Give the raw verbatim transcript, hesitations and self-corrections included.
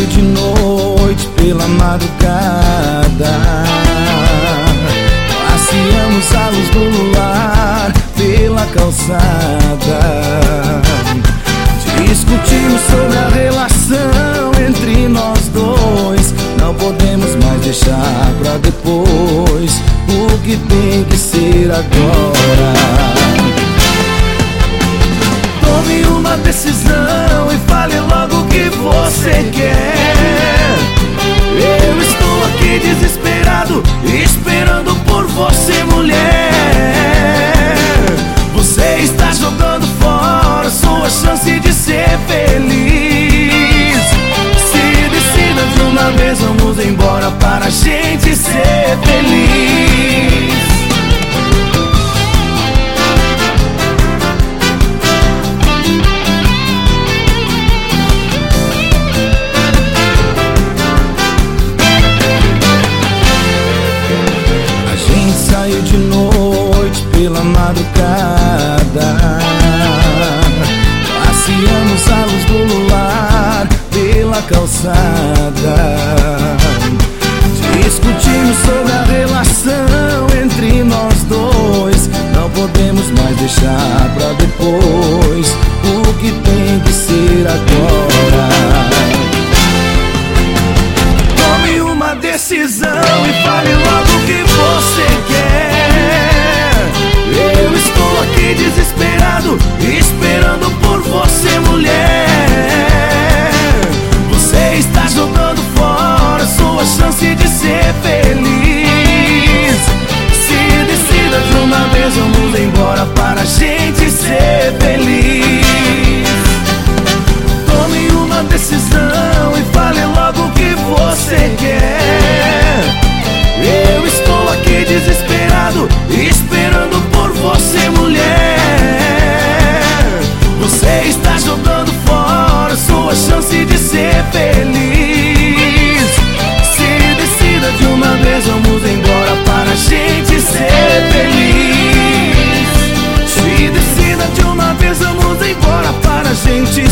saio de noite pela madrugada, passeamos à luz do luar pela calçada, discutimos sobre a relação entre nós dois. Não podemos mais deixar pra depois o que tem que ser agora. Tome uma decisão e fale logo o que você quer. Eu estou aqui desesperado, esperando por você, mulher. Você está jogando fora sua chance de ser feliz. Se decida de uma vez, vamos embora para a gente ser feliz. Saiu de noite pela madrugada, passeamos à luz do luar pela calçada, discutimos sobre a relação entre nós dois. Não podemos mais deixar pra depois o que tem que ser agora. Tome uma decisão e fale logo o que você quer. Eu estou aqui desesperado, esperando por você, mulher. Você está jogando fora sua chance de ser feliz. Se decida de uma vez, vamos embora para a gente ser feliz. Tome uma decisão e fale logo o que você quer. Eu estou aqui desesperado, esperando por você, mulher. Você está jogando fora sua chance de ser feliz. Se decida de uma vez, vamos embora para a gente ser feliz. Se decida de uma vez, vamos embora para a gente